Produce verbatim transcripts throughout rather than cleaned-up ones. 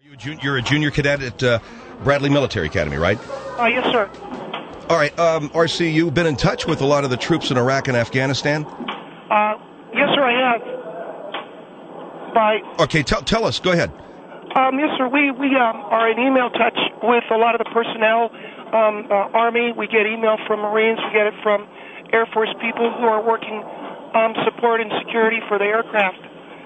You're a junior cadet at uh, Bradley Military Academy, right? Uh, yes, sir. All right, um, R C, you've been in touch with a lot of the troops in Iraq and Afghanistan? Uh, yes, sir, I have. By Okay, tell tell us. Go ahead. um, yes, sir. We we um, are in email touch with a lot of the personnel. Um, uh, Army. We get email from Marines. We get it from Air Force people who are working um, support and security for the aircraft.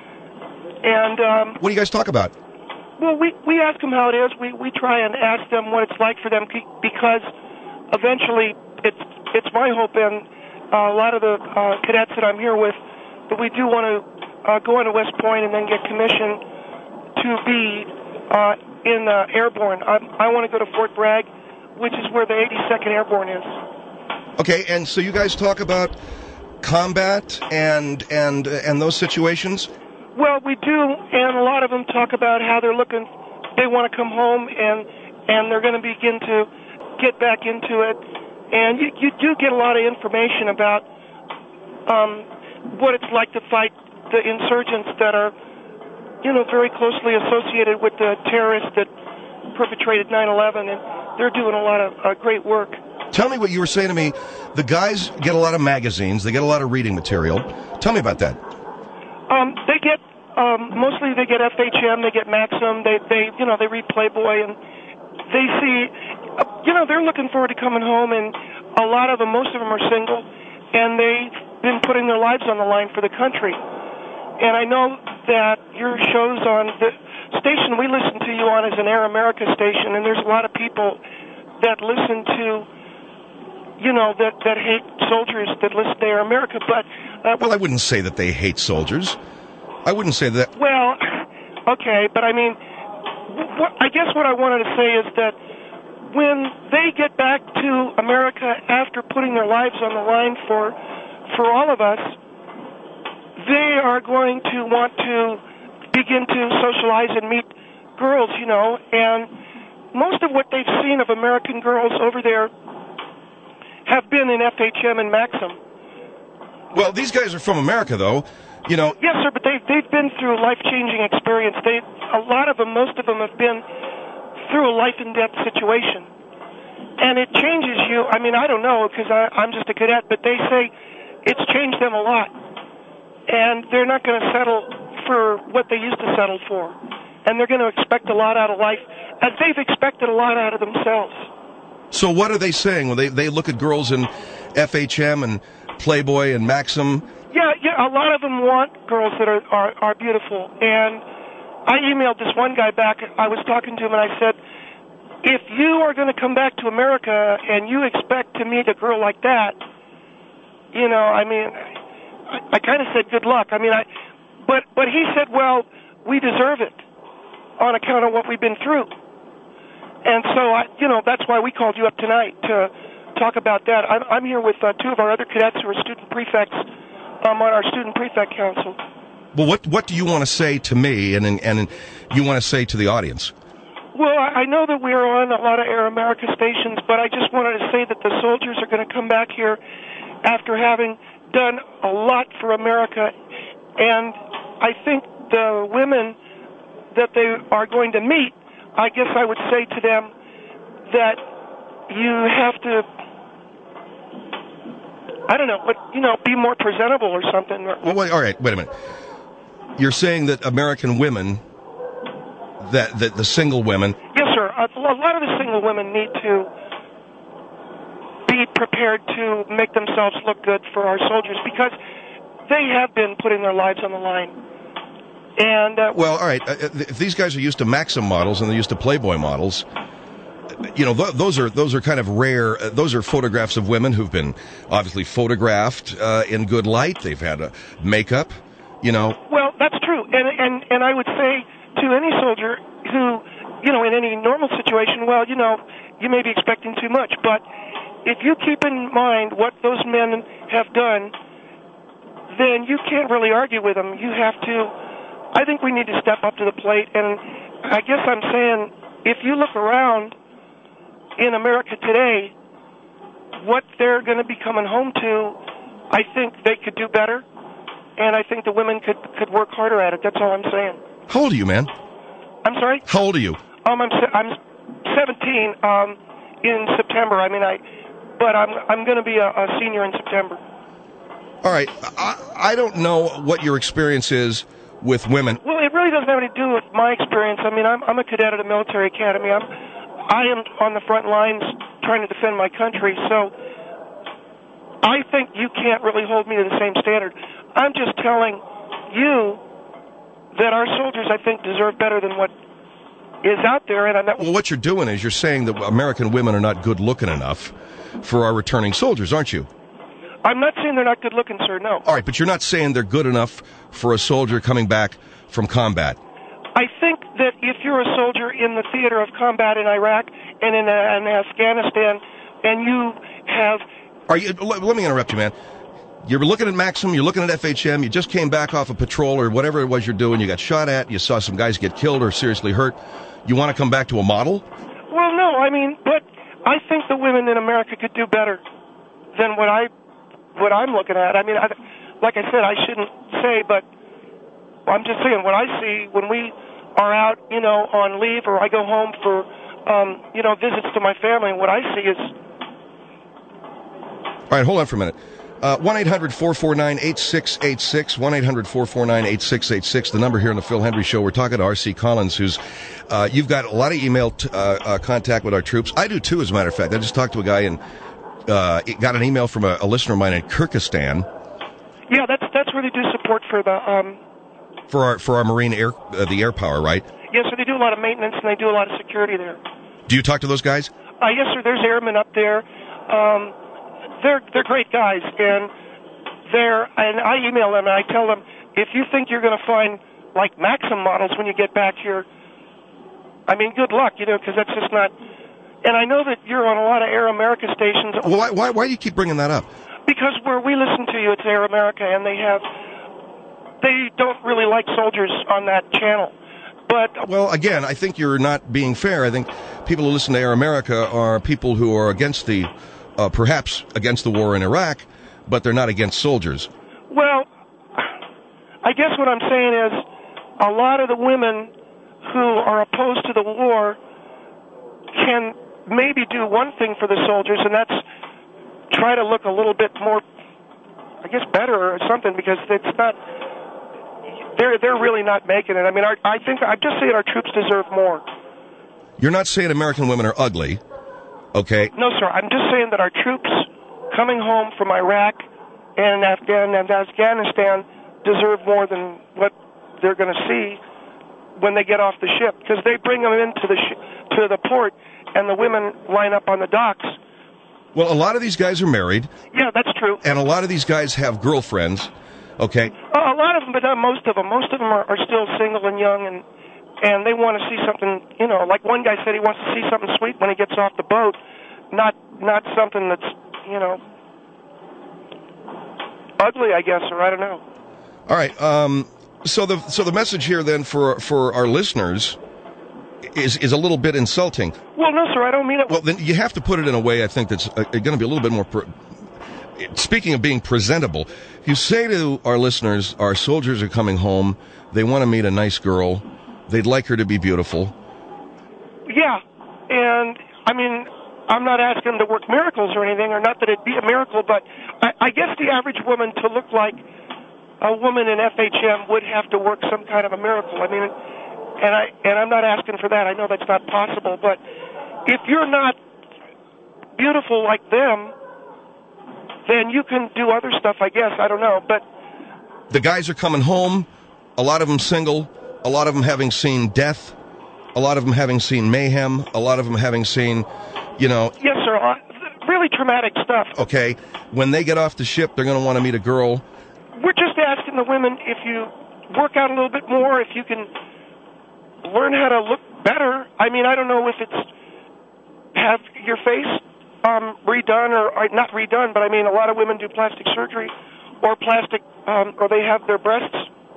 And um, What do you guys talk about? well, we we ask them how it is. We we try and ask them what it's like for them because eventually it's it's my hope and uh, a lot of the uh, cadets that I'm here with that we do want to uh, go into West Point and then get commissioned to be uh, in uh, airborne. I, I want to go to Fort Bragg, which is where the eighty-second Airborne is. Okay, and so you guys talk about combat and and and those situations? Well, we do, and a lot of them talk about how they're looking, they want to come home, and and they're going to begin to get back into it. And you, you do get a lot of information about um, what it's like to fight the insurgents that are, you know, very closely associated with the terrorists that perpetrated nine eleven, and they're doing a lot of uh, great work. Tell me what you were saying to me. The guys get a lot of magazines. They get a lot of reading material. Tell me about that. Um, they get um, mostly they get F H M, they get Maxim, they they you know they read Playboy, and they see, uh, you know, they're looking forward to coming home, and a lot of them, most of them are single, and they've been putting their lives on the line for the country. And I know that your shows on the station we listen to you on is an Air America station, and there's a lot of people that listen to, you know, that, that hate soldiers that listen to Air America, but... Uh, well, I wouldn't say that they hate soldiers. I wouldn't say that... Well, okay, but I mean, what, I guess what I wanted to say is that when they get back to America after putting their lives on the line for for all of us, they are going to want to begin to socialize and meet girls, you know, and most of what they've seen of American girls over there have been in F H M and Maxim. Well, these guys are from America, though. You know. Yes, sir, but they they've been through a life-changing experience. They a lot of them, most of them, have been through a life-and-death situation, and it changes you. I mean, I don't know because I'm just a cadet, but they say it's changed them a lot, and they're not going to settle for what they used to settle for, and they're going to expect a lot out of life, as they've expected a lot out of themselves. So what are they saying when they they look at girls in F H M and Playboy and Maxim? Yeah, yeah. A lot of them want girls that are, are, are beautiful. And I emailed this one guy back. I was talking to him, and I said, if you are going to come back to America and you expect to meet a girl like that, you know, I mean, I, I kind of said good luck. I mean, I, but but he said, well, we deserve it on account of what we've been through. And so, I, you know, that's why we called you up tonight to talk about that. I'm, I'm here with uh, two of our other cadets who are student prefects um, on our student prefect council. Well, what what do you want to say to me, and and, and you want to say to the audience? Well, I know that we're on a lot of Air America stations, but I just wanted to say that the soldiers are going to come back here after having done a lot for America, and I think the women that they are going to meet, I guess I would say to them that you have to, I don't know, but, you know, be more presentable or something. Well, wait, all right, wait a minute. You're saying that American women, that, that the single women... Yes, sir. A, a lot of the single women need to be prepared to make themselves look good for our soldiers because they have been putting their lives on the line. And uh, well, all right. Uh, if these guys are used to Maxim models and they're used to Playboy models, you know, th- those are those are kind of rare. Uh, those are photographs of women who've been obviously photographed uh, in good light. They've had uh, makeup, you know. Well, that's true, and and and I would say to any soldier who, you know, in any normal situation, well, you know, you may be expecting too much, but if you keep in mind what those men have done, then you can't really argue with them. You have to. I think we need to step up to the plate, and I guess I'm saying if you look around in America today, what they're going to be coming home to, I think they could do better, and I think the women could, could work harder at it. That's all I'm saying. How old are you, man? I'm sorry? How old are you? Um, I'm se- I'm seventeen um, in September. I mean, I, but I'm I'm going to be a, a senior in September. All right. I, I don't know what your experience is with women. Well, it really doesn't have anything to do with my experience. I mean, I'm I'm a cadet at a military academy. I'm I am on the front lines trying to defend my country. So I think you can't really hold me to the same standard. I'm just telling you that our soldiers, I think, deserve better than what is out there. And I'm not. Well, what you're doing is you're saying that American women are not good looking enough for our returning soldiers, aren't you? I'm not saying they're not good looking, sir, no. All right, but you're not saying they're good enough for a soldier coming back from combat. I think that if you're a soldier in the theater of combat in Iraq and in, uh, in Afghanistan, and you have... Are you? Let me interrupt you, man. You're looking at Maxim, you're looking at F H M, you just came back off a patrol or whatever it was you're doing, you got shot at, you saw some guys get killed or seriously hurt. You want to come back to a model? Well, no, I mean, but I think the women in America could do better than what I... what I'm looking at. I mean, I, like I said, I shouldn't say, but I'm just saying what I see when we are out, you know, on leave or I go home for, um, you know, visits to my family, what I see is... All right, hold on for a minute. Uh, one eight hundred four four nine eight six eight six, one eight hundred four four nine eight six eight six, the number here on the Phil Hendry Show. We're talking to R C Collins, who's, uh, you've got a lot of email t- uh, uh, contact with our troops. I do too, as a matter of fact. I just talked to a guy and uh, got an email from a, a listener of mine in Kyrgyzstan. Yeah, that's that's where they do support for the... Um, for our for our Marine air, uh, the air power, right? Yes, so they do a lot of maintenance and they do a lot of security there. Do you talk to those guys? Uh, yes, sir. There's airmen up there. Um, they're they're great guys, and they're and I email them and I tell them, if you think you're going to find like Maxim models when you get back here, I mean, good luck, you know, because that's just not. And I know that you're on a lot of Air America stations. Well, why why why do you keep bringing that up? Because where we listen to you, it's Air America, and they have they don't really like soldiers on that channel. But well, again, I think you're not being fair. I think people who listen to Air America are people who are against the, uh, perhaps against the war in Iraq, but they're not against soldiers. Well, I guess what I'm saying is a lot of the women who are opposed to the war can maybe do one thing for the soldiers, and that's try to look a little bit more, I guess, better or something, because it's not. They're they're really not making it. I mean, our, I think I'm just saying our troops deserve more. You're not saying American women are ugly, okay? No, sir. I'm just saying that our troops coming home from Iraq and Afghan and Afghanistan deserve more than what they're going to see when they get off the ship, because they bring them into the sh- to the port, and the women line up on the docks. Well, a lot of these guys are married. Yeah, that's true. And a lot of these guys have girlfriends. Okay. Uh, a lot of them, but not most of them. Most of them are, are still single and young, and and they want to see something. You know, like one guy said, he wants to see something sweet when he gets off the boat, not not something that's you know ugly, I guess, or I don't know. All right. Um. So the so the message here then for for our listeners is is a little bit insulting. Well, no, sir, I don't mean it. Well, then you have to put it in a way I think that's uh, going to be a little bit more. Pre- Speaking of being presentable, you say to our listeners, our soldiers are coming home, they want to meet a nice girl, they'd like her to be beautiful. Yeah, and, I mean, I'm not asking them to work miracles or anything, or not that it'd be a miracle, but I, I guess the average woman to look like a woman in F H M would have to work some kind of a miracle. I mean, and, I, and I'm not asking for that. I know that's not possible, but if you're not beautiful like them, then you can do other stuff, I guess. I don't know, but... The guys are coming home, a lot of them single, a lot of them having seen death, a lot of them having seen mayhem, a lot of them having seen, you know... Yes, sir. Uh, really traumatic stuff. Okay. When they get off the ship, they're going to want to meet a girl. We're just asking the women, if you work out a little bit more, if you can learn how to look better. I mean, I don't know if it's have your face... Um, redone or, or not redone, but I mean a lot of women do plastic surgery or plastic, um, or they have their breasts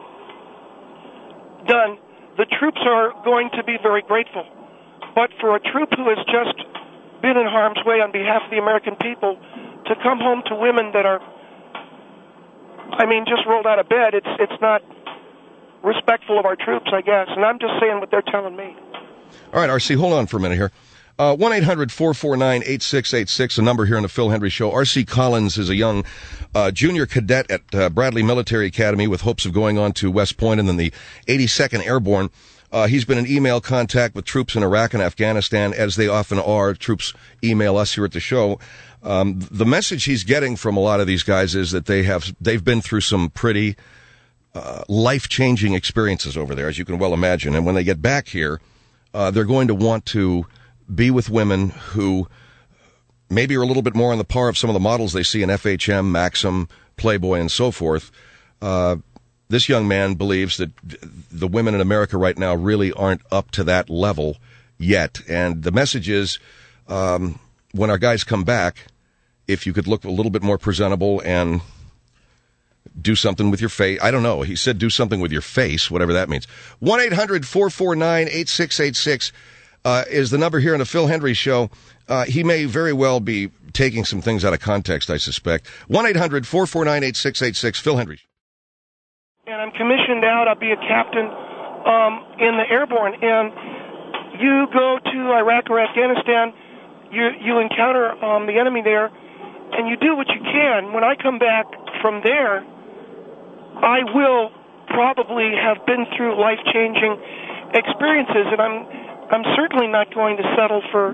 done. The troops are going to be very grateful. But for a troop who has just been in harm's way on behalf of the American people to come home to women that are, I mean, just rolled out of bed, it's it's not, respectful of our troops, I guess. And I'm just saying what they're telling me. All right, R C, hold on for a minute here. Uh, one eight hundred four four nine eight six eight six, a number here on the Phil Hendrie Show. R C Collins is a young uh, junior cadet at uh, Bradley Military Academy with hopes of going on to West Point and then the eighty-second Airborne. Uh, he's been in email contact with troops in Iraq and Afghanistan, as they often are. Troops email us here at the show. Um, the message he's getting from a lot of these guys is that they have, they've been through some pretty uh, life-changing experiences over there, as you can well imagine. And when they get back here, uh, they're going to want to be with women who maybe are a little bit more on the par of some of the models they see in F H M, Maxim, Playboy, and so forth. Uh, this young man believes that the women in America right now really aren't up to that level yet. And the message is, um, when our guys come back, if you could look a little bit more presentable and do something with your face. I don't know. He said do something with your face, whatever that means. one eight hundred four four nine eight six eight six. Uh, is the number here on the Phil Hendrie Show. Uh, he may very well be taking some things out of context, I suspect. one eight hundred four four nine eight six eight six, Phil Hendrie. And I'm commissioned out. I'll be a captain um, in the Airborne. And you go to Iraq or Afghanistan, you, you encounter um, the enemy there, and you do what you can. When I come back from there, I will probably have been through life-changing experiences, and I'm I'm certainly not going to settle for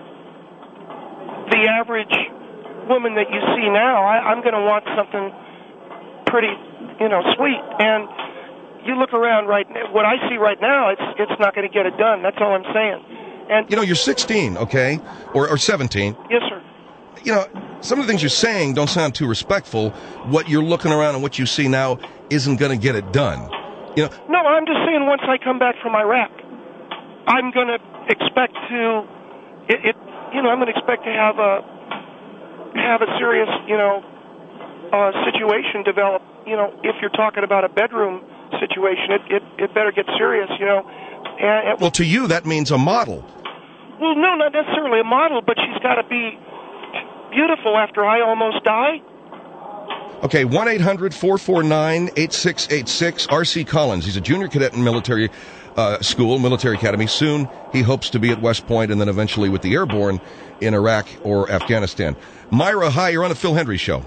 the average woman that you see now. I, I'm going to want something pretty, you know, sweet. And you look around right now, what I see right now, it's it's not going to get it done. That's all I'm saying. And you know, you're sixteen, okay, or or seventeen. Yes, sir. You know, some of the things you're saying don't sound too respectful. What you're looking around and what you see now isn't going to get it done. You know. No, I'm just saying. Once I come back from Iraq, I'm going to expect to, it, it, you know, I'm going to expect to have a, have a serious, you know, uh, situation develop. You know, if you're talking about a bedroom situation, it, it, it better get serious, you know. And, and, well, to you, that means a model. Well, no, not necessarily a model, but she's got to be beautiful after I almost die. Okay, one eight hundred four four nine eight six eight six, R C Collins. He's a junior cadet in military Uh, school, military academy. Soon, he hopes to be at West Point and then eventually with the Airborne in Iraq or Afghanistan. Myra, hi, you're on the Phil Hendrie Show.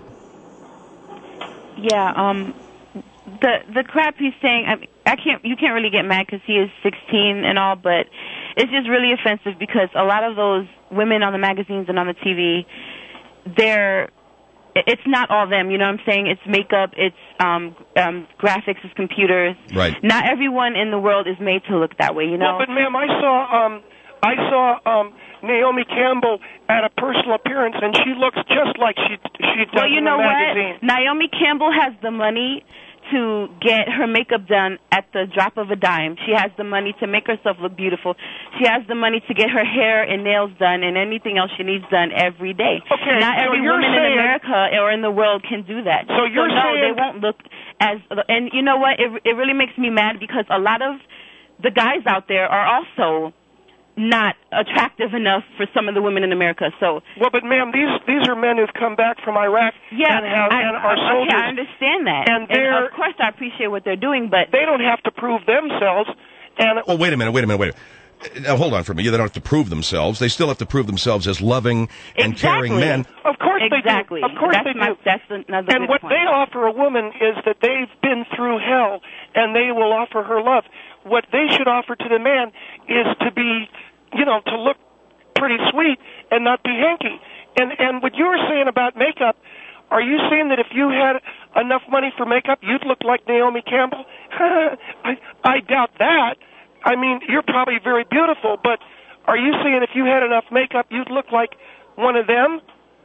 Yeah, um, the the crap he's saying, I, mean, I can't, you can't really get mad because he is sixteen and all, but it's just really offensive because a lot of those women on the magazines and on the T V, they're, it's not all them, you know what I'm saying? It's makeup, it's um, um, graphics, it's computers. Right. Not everyone in the world is made to look that way, you know? Well, but ma'am, I saw um, I saw um, Naomi Campbell at a personal appearance, and she looks just like she she does well, you in know the magazine. What? Naomi Campbell has the money to get her makeup done at the drop of a dime. She has the money to make herself look beautiful. She has the money to get her hair and nails done and anything else she needs done every day. Okay, Not so every you're woman saying, in America or in the world can do that. So you're so no, saying they won't look as. And you know what? It it really makes me mad because a lot of the guys out there are also not attractive enough for some of the women in America. So well, but ma'am, these these are men who've come back from Iraq yeah, and, have, I, and are soldiers. Okay, I understand that, and, and of course I appreciate what they're doing, but they don't have to prove themselves. And oh, wait a minute, wait a minute, wait a minute. Now, hold on for a minute. They don't have to prove themselves. They still have to prove themselves as loving and exactly. caring men. Of course exactly. they do. Of course that's they my, do. That's another and good what point. they offer a woman is that they've been through hell, and they will offer her love. What they should offer to the man is to be, you know, to look pretty sweet and not be hanky. And and what you were saying about makeup, are you saying that if you had enough money for makeup, you'd look like Naomi Campbell? I, I doubt that. I mean, you're probably very beautiful, but are you saying if you had enough makeup, you'd look like one of them?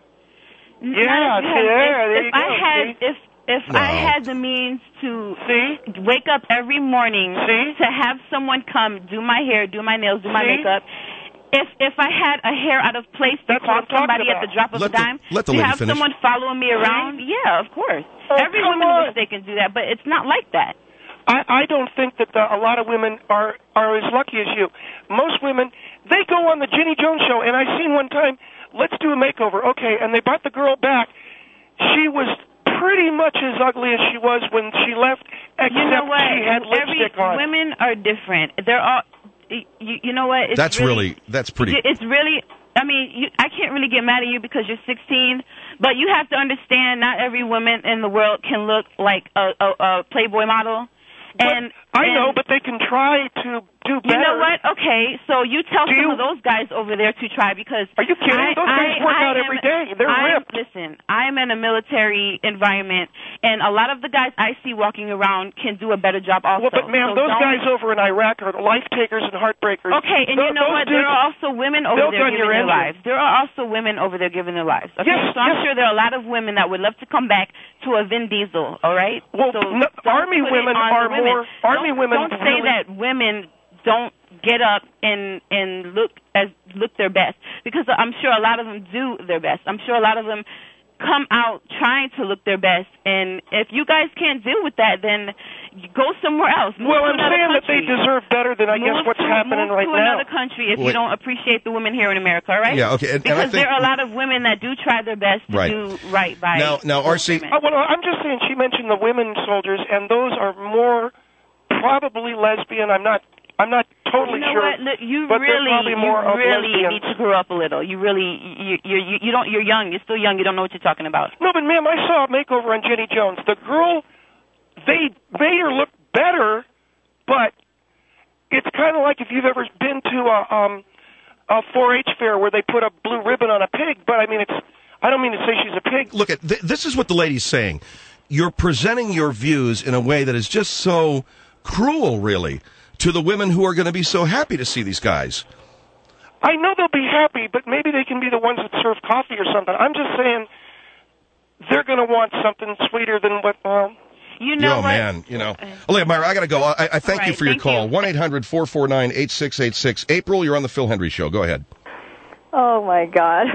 No, yeah, because yeah, if, there if you go. I had, see? if if No. I had the means to See? wake up every morning See? to have someone come do my hair, do my nails, do my See? makeup. If if I had a hair out of place to That's call what I'm talking somebody at about. the drop of Let a the- dime, let the to lady have finish. someone following me around, yeah, of course. Oh, Every come woman on. wishes they can do that, but it's not like that. I, I don't think that the, a lot of women are, are as lucky as you. Most women, they go on the Ginny Jones show, and I seen one time, let's do a makeover. Okay, and they brought the girl back. She was pretty much as ugly as she was when she left, except You know what? she had lipstick Every, on. Women are different. They're all. You, you know what? It's That's really, that's pretty. It's really. I mean, you, I can't really get mad at you because you're sixteen, but you have to understand not every woman in the world can look like a, a, a Playboy model. And but, I and, know, but they can try to do better. You know what? Okay, so you tell Do some you, of those guys over there to try because are you kidding? I, those guys I, work I out am, every day. They're I, ripped. Listen, I'm in a military environment, and a lot of the guys I see walking around can do a better job also. Well, but ma'am, so those don't, guys over in Iraq are life takers and heartbreakers. Okay, and Th- you know those what? Dudes, there are also women over there giving their engine. lives. There are also women over there giving their lives. Okay, yes, so I'm yes. sure there are a lot of women that would love to come back to a Vin Diesel. All right. Well, so no, Army women are women. more. Army don't, women don't say really, that women don't get up and and look as look their best, because I'm sure a lot of them do their best. I'm sure a lot of them come out trying to look their best, and if you guys can't deal with that, then you go somewhere else. Move well, to I'm another saying country. that they deserve better than I move guess what's to, happening move right to now. another country if Wait. you don't appreciate the women here in America, all right? Yeah, okay. And, because and I think, there are a lot of women that do try their best to Right. do right by Now- now, those R C women. Uh, well, I'm just saying she mentioned the women soldiers, and those are more probably lesbian. I'm not. I'm not totally You know sure. what? Look, you but they're really, probably more you of really lesbians. need to grow up a little. You really, you, you, you, you don't. You're young. You're still young. You don't know what you're talking about. No, but ma'am, I saw a makeover on Jenny Jones. The girl, they made her look better, but it's kind of like if you've ever been to a um a four H fair where they put a blue ribbon on a pig. But I mean, it's. I don't mean to say she's a pig. look at th- this is what the lady's saying. You're presenting your views in a way that is just so cruel, really, to the women who are going to be so happy to see these guys. I know they'll be happy, but maybe they can be the ones that serve coffee or something. I'm just saying they're going to want something sweeter than what. Well, You know oh, what? man, you know. Oh, look, Myra, I got to go. I, I thank All you right, for your thank call. you. one eight hundred four four nine eight six eight six. April, you're on the Phil Hendry Show. Go ahead. Oh, my God.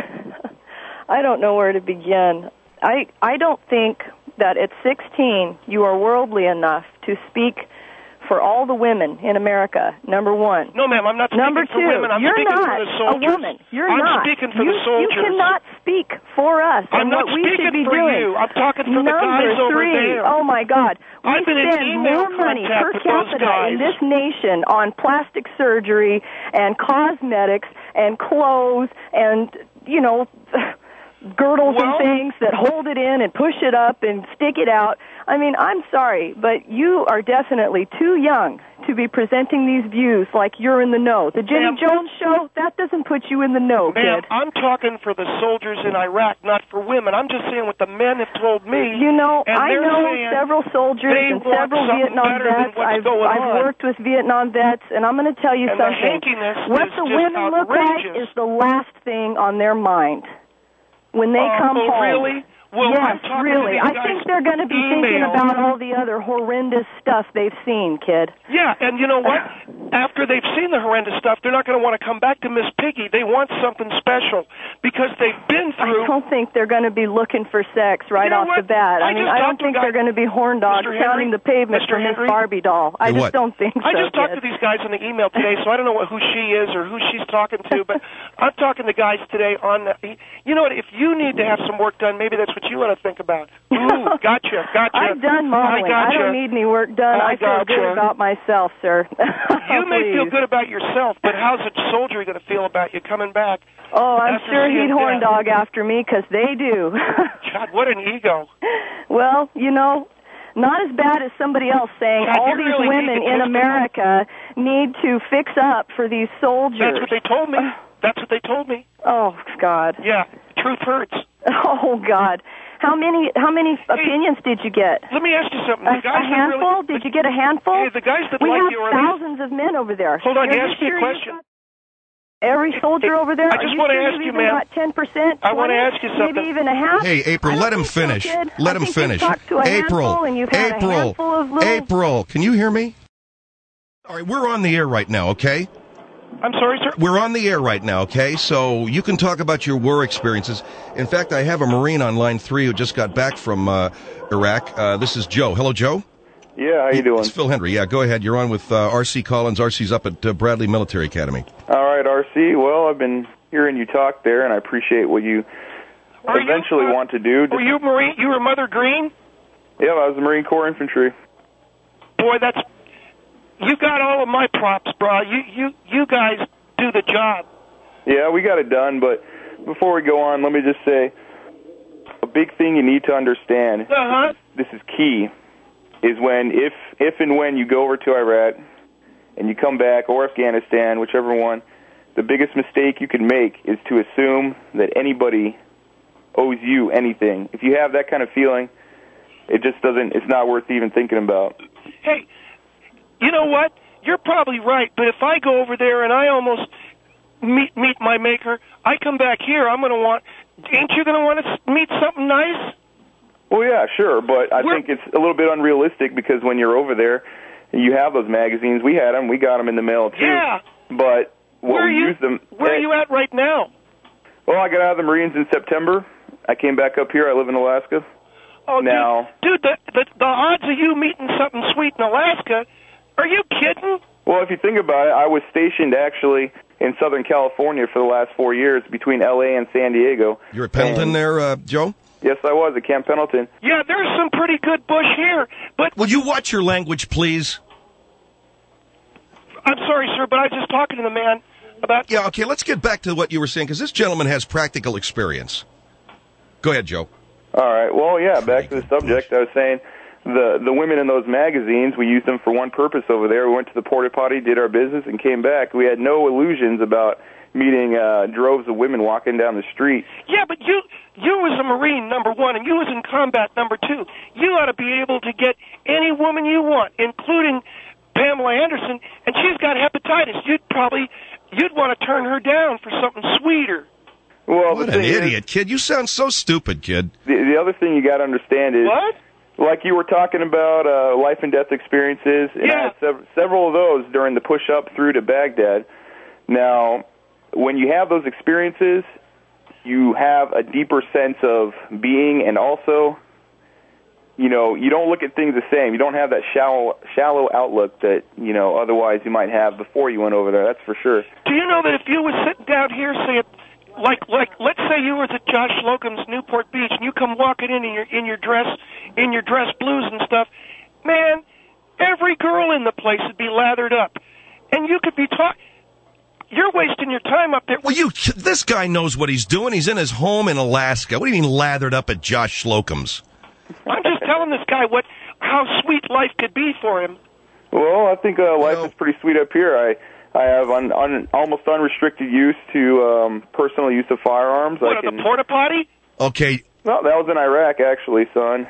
I don't know where to begin. I I don't think that at sixteen you are worldly enough to speak for all the women in America, number one. no, ma'am, I'm not speaking Number for two, women. I'm you're speaking not for the soldiers. a woman. You're I'm not. speaking for you, the soldiers. You cannot speak for us I'm and not what we speaking should be for doing. you. I'm talking for Number the guys over three, there. oh, my God. We I've been in spend email more money contact per with those capita guys. in this nation on plastic surgery and cosmetics and clothes and, you know, girdles Well- and things that hold it in and push it up and stick it out. I mean, I'm sorry, but you are definitely too young to be presenting these views like you're in the know. The Jenny Ma'am, Jones show, that doesn't put you in the know, Ma'am, kid. I'm talking for the soldiers in Iraq, not for women. I'm just saying what the men have told me. You know, and I they're know saying several soldiers they and want several something Vietnam better than vets. what's I've, going I've on. worked with Vietnam vets, and I'm going to tell you And the something. hankiness What is the just women look like outrageous. is the last thing on their mind when they Um, come oh, home. really? Well, yes, I'm talking really. to these I think guys' they're going to be thinking email. about all the other horrendous stuff they've seen, kid. Yeah, and you know what? After they've seen the horrendous stuff, they're not going to want to come back to Miss Piggy. They want something special because they've been through. I don't think they're going to be looking for sex right You know off the what? bat. I I mean, just I talked don't to a think guy- they're going to be horn dogs Mister Henry? pounding the pavement Mister for Miss Henry? Barbie doll. I Hey, just what? don't think I so, just talked kid. to these guys on the email today, so I don't know what, who she is or who she's talking to, but I'm talking to guys today on the, you know what, if you need to have some work done, maybe that's what you ought to think about. Ooh, gotcha, gotcha. I've done modeling. I gotcha. I don't need any work done. I I, feel good gotcha. about myself, sir. You may feel Please. good about yourself, but how's a soldier going to feel about you coming back? Oh, I'm after sure seeing he'd horn death? dog after me, 'cause they do. God, what an ego. Well, you know, not as bad as somebody else saying God, all you these really need women to in testify. America need to fix up for these soldiers. That's what they told me. That's what they told me. Oh, God. Yeah, truth hurts. Oh, God. How many how many opinions did you get? Let me ask you something. A, The guys a handful? that really, Did you get a handful? Hey, the guys that we like have you are these- thousands of men over there. Hold on, You're you you asked me a sure question. you've got Every soldier over there? I just Are you wanna sure ask you've you, even ma'am. got ten percent? I wanna ask you something. Maybe even a half? Hey, April, I don't let him think so, finish. kid. Let I him think finish. You've talked to a April, handful and you've had April, a handful of little... April, can you hear me? All right, we're on the air right now, okay? I'm sorry, sir? We're on the air right now, okay? So you can talk about your war experiences. In fact, I have a Marine on line three who just got back from uh, Iraq. Uh, this is Joe. Hello, Joe. Yeah, how you doing? It's Phil Hendry. Yeah, go ahead. You're on with uh, R C Collins. R C's up at uh, Bradley Military Academy. All right, R C. Well, I've been hearing you talk there, and I appreciate what you Are eventually you, uh, want to do. Were you Marine? You were Mother Green? Yeah, I was the Marine Corps infantry. Boy, that's you got all of my props, bro. You you you guys do the job. Yeah, we got it done. But before we go on, let me just say a big thing you need to understand. Uh-huh. This is key. Is when if if and when you go over to Iraq and you come back, or Afghanistan, whichever one, the biggest mistake you can make is to assume that anybody owes you anything. If you have that kind of feeling, it just doesn't, it's not worth even thinking about. Hey, you know what? You're probably right, but if I go over there and I almost meet meet my maker, I come back here, I'm going to want, ain't you going to want to meet something nice? Well, yeah, sure, but I We're, think it's a little bit unrealistic because when you're over there, you have those magazines. We had them. We got them in the mail, too. Yeah. But what where we you, use them... Where are you at right now? Well, I got out of the Marines in September. I came back up here. I live in Alaska. Oh, now, dude, dude the, the, the odds of you meeting something sweet in Alaska, are you kidding? Well, if you think about it, I was stationed actually in Southern California for the last four years between L A and San Diego. You're at Pendleton and, there, uh, Joe? Yes, I was at Camp Pendleton. Yeah, there's some pretty good bush here, but... Will you watch your language, please? I'm sorry, sir, but I was just talking to the man about... Yeah, okay, let's get back to what you were saying, because this gentleman has practical experience. Go ahead, Joe. All right. Well, yeah, back to the subject. I was saying the the women in those magazines, we used them for one purpose over there. We went to the porta potty, did our business, and came back. We had no illusions about meeting uh, droves of women walking down the street. Yeah, but you you was a Marine, number one, and you was in combat, number two. You ought to be able to get any woman you want, including Pamela Anderson, and she's got hepatitis. You'd probably, you'd want to turn her down for something sweeter. Well, what the an thing idiot, is, kid. You sound so stupid, kid. The, the other thing you got to understand is... What? Like you were talking about uh, life and death experiences, and yeah. I had sev- several of those during the push-up through to Baghdad. Now, when you have those experiences, you have a deeper sense of being, and also, you know, you don't look at things the same. You don't have that shallow, shallow outlook that, you know, otherwise you might have before you went over there. That's for sure. Do you know that if you were sitting down here, say, like, like, let's say you were at Josh Slocum's Newport Beach, and you come walking in in your in your dress, in your dress blues and stuff, man, every girl in the place would be lathered up, and you could be talking. You're wasting your time up there. Well, you, this guy knows what he's doing. He's in his home in Alaska. What do you mean lathered up at Josh Slocum's? I'm just telling this guy what how sweet life could be for him. Well, I think uh, life you know, is pretty sweet up here. I I have un, un, almost unrestricted use to um, personal use of firearms. What, I can, the porta potty? Okay. No, that was in Iraq, actually, son.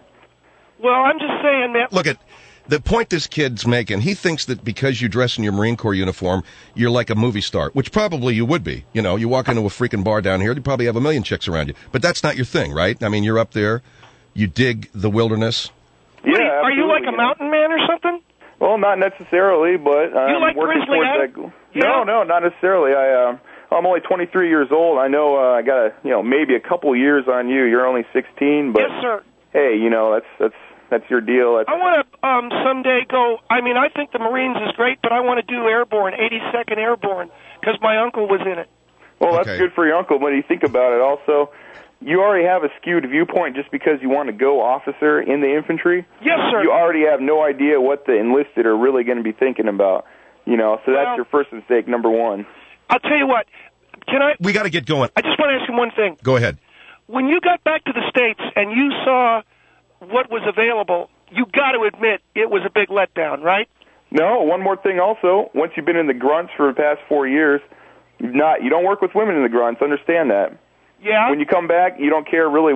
Well, I'm just saying, man. Look at the point this kid's making. He thinks that because you dress in your Marine Corps uniform, you're like a movie star, which probably you would be. You know, you walk into a freaking bar down here, you probably have a million chicks around you. But that's not your thing, right? I mean, you're up there, you dig the wilderness. Yeah, What, are you like a yeah. mountain man or something? Well, not necessarily, but I'm You like working Grizzly towards Adams? that goal. Yeah. No, no, not necessarily. I, uh, I'm only twenty-three years old. I know uh, I got a, you know, maybe a couple years on you. You're only sixteen, but Yes, sir. hey, you know, that's that's that's your deal. That's, I want to um, someday go. I mean, I think the Marines is great, but I want to do airborne, eighty-second Airborne, because my uncle was in it. well, that's Okay. good for your uncle. But you think about it, also, you already have a skewed viewpoint just because you want to go officer in the infantry. Yes, sir. You already have no idea what the enlisted are really going to be thinking about. You know, so that's Well- your first mistake, number one. I'll tell you what. Can I? We got to get going. I just want to ask you one thing. Go ahead. When you got back to the States and you saw what was available, you got to admit it was a big letdown, right? No, one more thing also. Once you've been in the grunts for the past four years, you've not you don't work with women in the grunts. Understand that. Yeah. When you come back, you don't care really.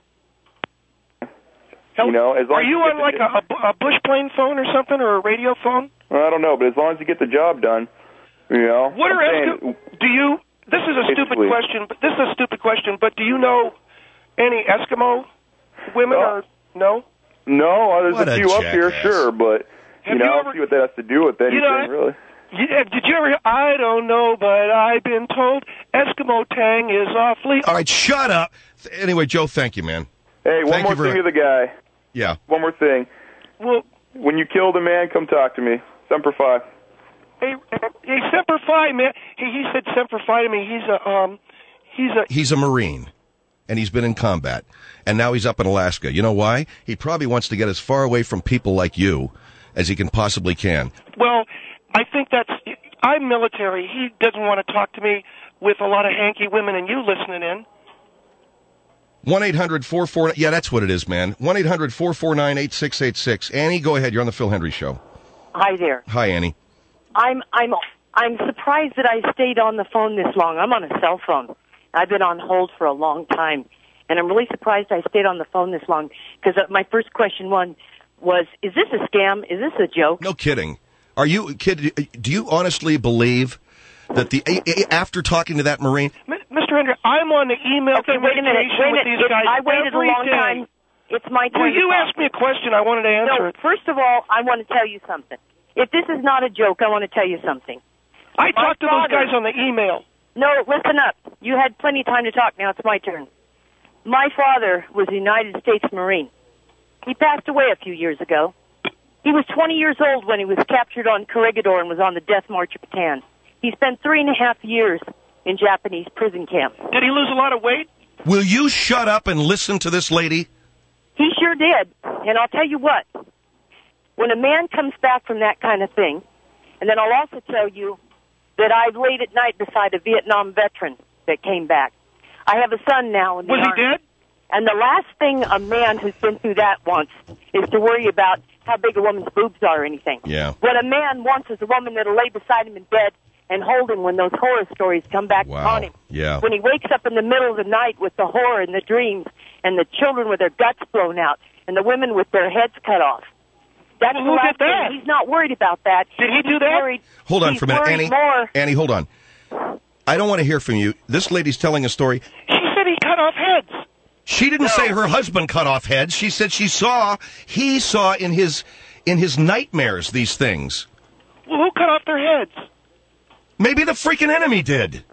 Hell, You know, as long are as you you get on the- like a, a, bu- a bush plane phone or something, or a radio phone? Well, I don't know, but as long as you get the job done, you know. What are I'm saying- Eskimo? Do you? This is a stupid Basically. question, but this is a stupid question. But do you know any Eskimo women? Oh. Or no? No, there's What a a few up here, jackass. sure, but Have you know, you I ever- don't see what that has to do with anything, You know, really. Yeah, did you ever? I don't know, but I've been told Eskimo Tang is awfully. All right, shut up. Anyway, Joe, thank you, man. Hey, one Thank more you very- thing to the guy. Yeah. One more thing. Well, When you killed a man, come talk to me. Semper Fi. hey, hey, Semper Fi, man. He, he said Semper Fi to me. He's a um, he's a He's a Marine. and he's been in combat, and now he's up in Alaska. You know why? He probably wants to get as far away from people like you as he can possibly can. Well, I think that's... I'm military. He doesn't want to talk to me with a lot of hanky women and you listening in. one eight hundred four four nine... Yeah, that's what it is, man. one eight hundred four four nine eight six eight six. Annie, go ahead. You're on the Phil Hendry Show. Hi there. Hi, Annie. I'm I'm I'm surprised that I stayed on the phone this long. I'm on a cell phone. I've been on hold for a long time, and I'm really surprised I stayed on the phone this long because my first question one was, is this a scam? Is this a joke? No kidding. Are you, kid, do you honestly believe that the, after talking to that Marine... Mister Hendry, I'm on the email okay, wait a minute. Wait a minute. With these guys I waited a long day. time. It's my turn. Well, you to asked me a question. I wanted to answer no, it. First of all, I want to tell you something. If this is not a joke, I want to tell you something. I my talked to father, those guys on the email. No, listen up. You had plenty of time to talk. Now it's my turn. My father was a United States Marine. He passed away a few years ago. He was twenty years old when he was captured on Corregidor and was on the Death March of Bataan. He spent three and a half years in Japanese prison camps. Did he lose a lot of weight? Will you shut up and listen to this lady? He sure did. And I'll tell you what, when a man comes back from that kind of thing, and then I'll also tell you that I've laid at night beside a Vietnam veteran that came back. I have a son now in the Was he Army. dead? And the last thing a man who's been through that wants is to worry about how big a woman's boobs are or anything. Yeah. What a man wants is a woman that'll lay beside him in bed and hold him when those horror stories come back Wow. upon him. Yeah. When he wakes up in the middle of the night with the horror and the dreams and the children with their guts blown out and the women with their heads cut off. That's Well, the who last did that? thing. He's not worried about that. Did he He's do that? Worried, Hold on he's for a minute, worried Annie. More. Annie, hold on. I don't want to hear from you. This lady's telling a story. She said he cut off heads. She didn't No. say her husband cut off heads. She said she saw, he saw in his in his nightmares these things. Well, who cut off their heads? Maybe the freaking enemy did.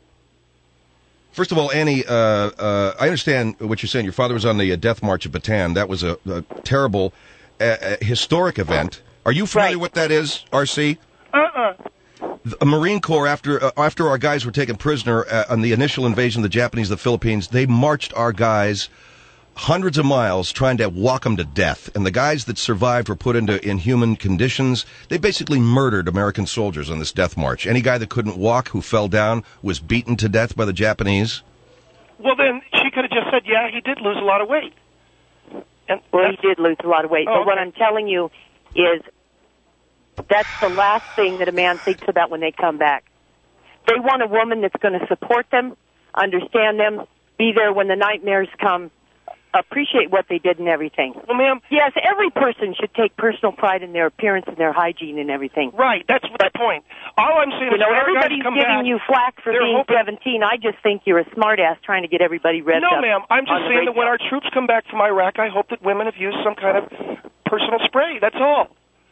First of all, Annie, uh, uh, I understand what you're saying. Your father was on the uh, Death March of Bataan. That was a, a terrible, uh, uh, historic event. Are you familiar Right. with that is, R C? Uh-uh. The Marine Corps, after uh, after our guys were taken prisoner uh, on the initial invasion of the Japanese, the Philippines, they marched our guys hundreds of miles trying to walk them to death. And the guys that survived were put into inhuman conditions. They basically murdered American soldiers on this death march. Any guy that couldn't walk, who fell down, was beaten to death by the Japanese. Well, then she could have just said, yeah, he did lose a lot of weight. And Well, he did lose a lot of weight. Oh, but what okay. I'm telling you is that's the last thing that a man thinks about when they come back. They want a woman that's going to support them, understand them, be there when the nightmares come, appreciate what they did and everything. Well, ma'am, Yes, every person should take personal pride in their appearance and their hygiene and everything. right, that's the point. All I'm saying You is know, when our guys everybody's come giving back, you flack for they're being hoping- seventeen. I just think you're a smartass trying to get everybody revved No, up. ma'am, I'm on just the saying that radio. when our troops come back from Iraq, I hope that women have used some kind of personal spray. That's all.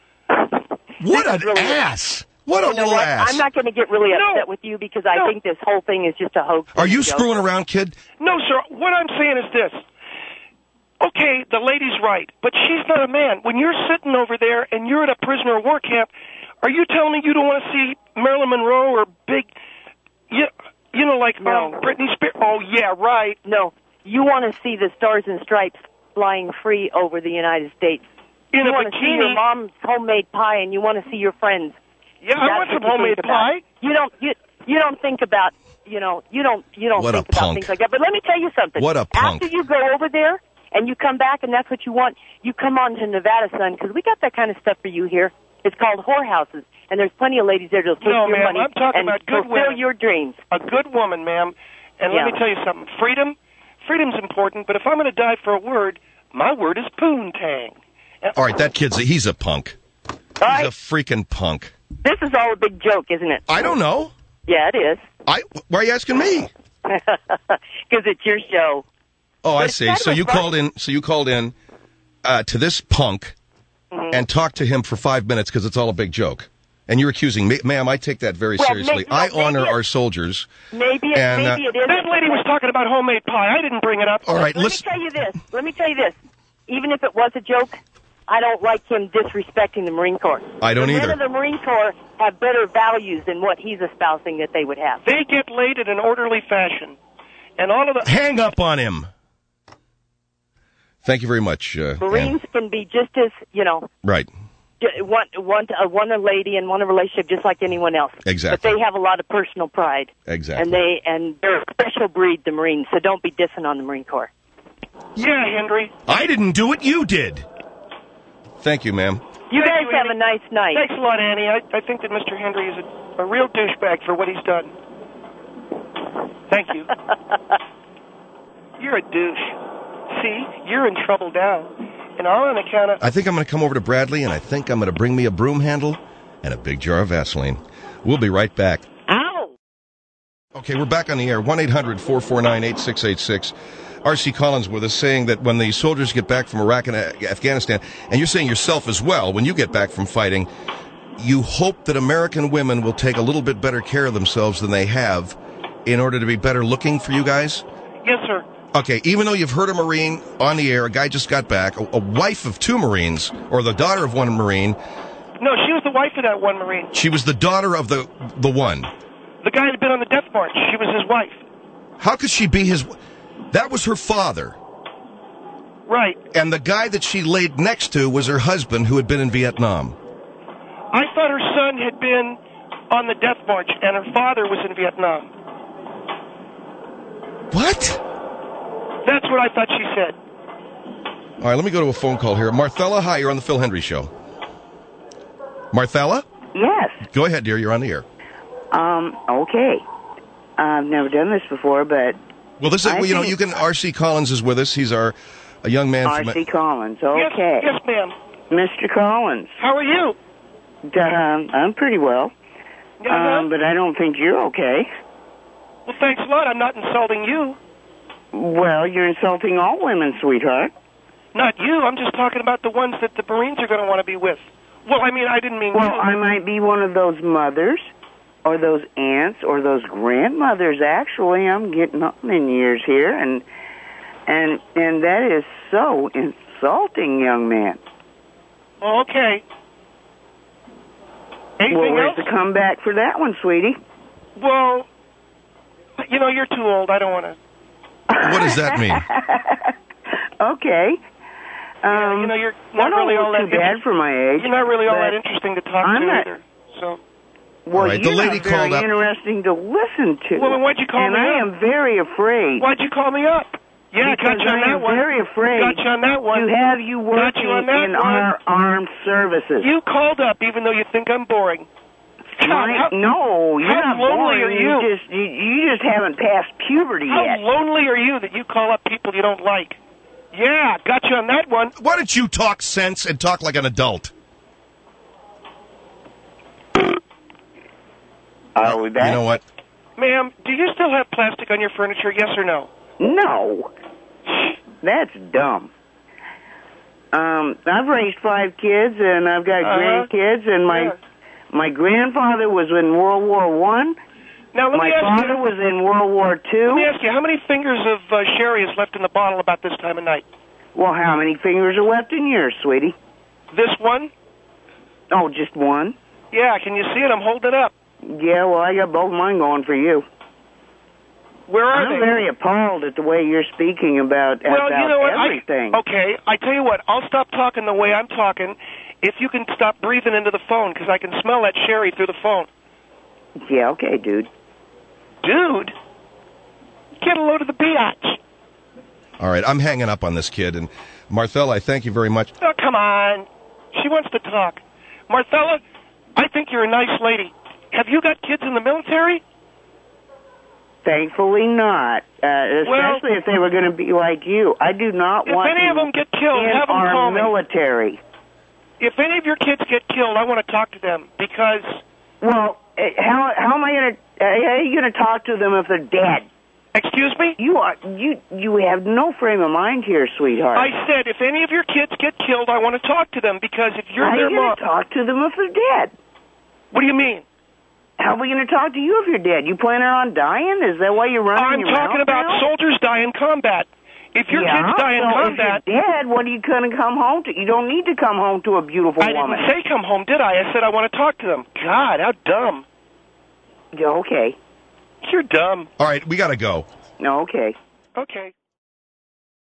What an really- ass! What a You know little what? ass! I'm not going to get really No. upset with you because I No. think this whole thing is just a hoax. Are you and a joke. screwing around, kid? No, sir, what I'm saying is this. Okay, the lady's right, but she's not a man. When you're sitting over there and you're at a prisoner of war camp, are you telling me you don't want to see Marilyn Monroe or big, you, you know, like No. um, Britney Spears? Oh, yeah, right. No, you want to see the stars and stripes flying free over the United States. In you a want to see your bikini. mom's homemade pie, and you want to see your friends. Yeah, I That's want some what you homemade think about. pie. You don't. You you don't think about. You know. You don't. You don't What a think about punk. things like that. But let me tell you something. What a punk. After you go over there and you come back, and that's what you want, you come on to Nevada, son, because we got that kind of stuff for you here. It's called whorehouses, and there's plenty of ladies there that'll take No, your ma'am, money I'm talking and about good fulfill women. your dreams. A good woman, ma'am. And Yeah. let me tell you something. Freedom, freedom's important, but if I'm going to die for a word, my word is poontang. And- All right, that kid's a, he's a punk. All He's right. a freaking punk. This is all a big joke, isn't it? I don't know. Yeah, it is. I why are you asking me? Because it's your show. Oh, I But it's see. kind So of you fun. called in. So you called in uh, to this punk Mm-hmm. and talked to him for five minutes because it's all a big joke. And you're accusing me, ma'am. I take that very Well, seriously. maybe- I maybe honor it- our soldiers. Maybe it, And, uh, maybe it is. That lady was talking about homemade pie. I didn't bring it up. All right, Let listen. me tell you this. Let me tell you this. Even if it was a joke, I don't like him disrespecting the Marine Corps. I don't the either. Men of the Marine Corps have better values than what he's espousing that they would have. They get laid in an orderly fashion. And all of the... Hang up on him. Thank you very much. Uh, Marines Ann. can be just as, you know, Right. j- one, one, uh, one a lady and one a relationship just like anyone else. Exactly. But they have a lot of personal pride. Exactly. And, they, and they're a special breed, the Marines, so don't be dissing on the Marine Corps. Yeah, Henry. I didn't do it. You did. Thank you, ma'am. You Thank guys you, have Annie. a nice night. Thanks a lot, Annie. I, I think that Mister Henry is a, a real douchebag for what he's done. Thank you. You're a douche. See, you're in trouble now. And all on account of... I think I'm going to come over to Bradley, and I think I'm going to bring me a broom handle and a big jar of Vaseline. We'll be right back. Ow! Okay, we're back on the air. one eight hundred four four nine eight six eight six. R C Collins with us saying that when the soldiers get back from Iraq and Afghanistan, and you're saying yourself as well, when you get back from fighting, you hope that American women will take a little bit better care of themselves than they have in order to be better looking for you guys? Yes, sir. Okay, even though you've heard a Marine on the air, a guy just got back, a, a wife of two Marines, or the daughter of one Marine. No, she was the wife of that one Marine. She was the daughter of the the one. The guy that had been on the death march. She was his wife. How could she be his... That was her father. Right. And the guy that she laid next to was her husband who had been in Vietnam. I thought her son had been on the death march, and her father was in Vietnam. What? That's what I thought she said. All right, let me go to a phone call here. Marthella, hi, you're on the Phil Hendry Show. Marthella? Yes. Go ahead, dear, you're on the air. Um, okay. I've never done this before, but... Well, this is, I well, you know, think- you can, R C Collins is with us. He's our, a young man R from... C Collins, okay. Yes, yes, ma'am. Mister Collins, How are you? um, I'm pretty well, Yeah, um, but I don't think you're okay. well, thanks a lot. I'm not insulting you. Well, you're insulting all women, sweetheart. Not you. I'm just talking about the ones that the Marines are going to want to be with. Well, I mean, I didn't mean Well, you. I might be one of those mothers, or those aunts, or those grandmothers, actually. I'm getting on in years here, and and and that is so insulting, young man. Oh, okay. Anything Well, where's else? the comeback for that one, sweetie? Well, you know, you're too old. I don't want to. What does that mean? Okay. Um, Yeah, you know, you're well, not really don't all look that too bad for my age. You're not really all but that interesting to talk I'm to not- either. So, Well, All right, the you're lady not very called up- interesting to listen to. Well, then why'd you call and me I up? am very afraid. why'd you call me up? Yeah, because got you on I that am one. very afraid Got you on that one. to have you Got working you on that in one. our armed services. You called up even though you think I'm boring. God, My- how, no, you're how not lonely boring. are you? just you, you just haven't passed puberty how yet. lonely are you that you call up people you don't like? Yeah, got you on that one. Why don't you talk sense and talk like an adult? Are we back? You know what? Ma'am, do you still have plastic on your furniture, yes or no? No. That's dumb. Um, I've raised five kids, and I've got Uh-huh. grandkids, and my Yeah. my grandfather was in World War One. Now, let My me ask father you, was in World War Two. let me ask you, how many fingers of uh, sherry is left in the bottle about this time of night? Well, how many fingers are left in yours, sweetie? This one? Oh, just one? Yeah, can you see it? I'm holding it up. Yeah, well, I got both mine going for you. Where are I'm they? very appalled at the way you're speaking about, well, about you know what? everything. I, okay, I tell you what. I'll stop talking the way I'm talking if you can stop breathing into the phone, because I can smell that sherry through the phone. Yeah, okay, dude. Dude, get a load of the biatch. All right, I'm hanging up on this kid. And Marthella, I thank you very much. Oh, come on. She wants to talk. Marthella, I think you're a nice lady. Have you got kids in the military? Thankfully not, uh, especially Well, if they were going to be like you. I do not If want any you of them get killed, in have them our call me. military. If any of your kids get killed, I want to talk to them because... Well, eh, how how am I going to uh, how are you going to talk to them if they're dead? Excuse me? You are you you have no frame of mind here, sweetheart. I said if any of your kids get killed, I want to talk to them because if you're how are their you going mom... to talk to them if they're dead? What do you mean? How are we going to talk to you if you're dead? You planning on dying? Is that why you're running I'm your talking mouth about now? soldiers die in combat. If your yeah, kids die in so combat... if you're dead, what are you going to come home to? You don't need to come home to a beautiful I woman. didn't say come home, did I? I said I want to talk to them. God, how dumb. Yeah, okay. You're dumb. All right, we got to go. Okay. Okay.